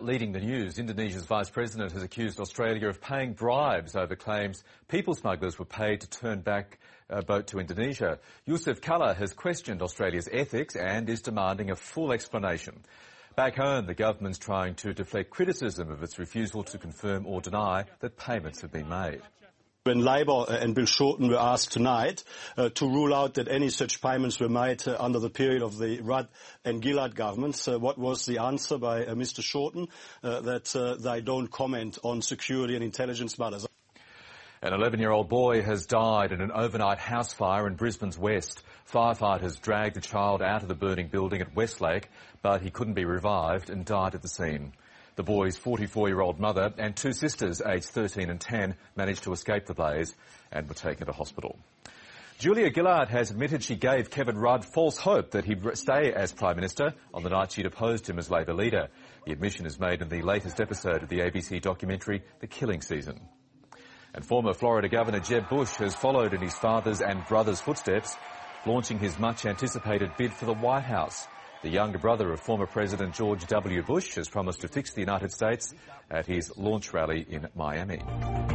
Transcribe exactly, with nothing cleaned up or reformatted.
leading the news, Indonesia's Vice President has accused Australia of paying bribes over claims people smugglers were paid to turn back a boat to Indonesia. Yusuf Kalla has questioned Australia's ethics and is demanding a full explanation. Back home, the government's trying to deflect criticism of its refusal to confirm or deny that payments have been made. When Labour and Bill Shorten were asked tonight uh, to rule out that any such payments were made uh, under the period of the Rudd and Gillard governments, uh, what was the answer by uh, Mister Shorten? Uh, that uh, they don't comment on security and intelligence matters. An eleven-year-old boy has died in an overnight house fire in Brisbane's west. Firefighters dragged the child out of the burning building at Westlake, but he couldn't be revived and died at the scene. The boy's forty-four-year-old mother and two sisters, aged thirteen and ten, managed to escape the blaze and were taken to hospital. Julia Gillard has admitted she gave Kevin Rudd false hope that he'd stay as Prime Minister on the night she'd opposed him as Labor leader. The admission is made in the latest episode of the A B C documentary The Killing Season. And former Florida Governor Jeb Bush has followed in his father's and brother's footsteps, launching his much-anticipated bid for the White House. The younger brother of former President George W. Bush has promised to fix the United States at his launch rally in Miami.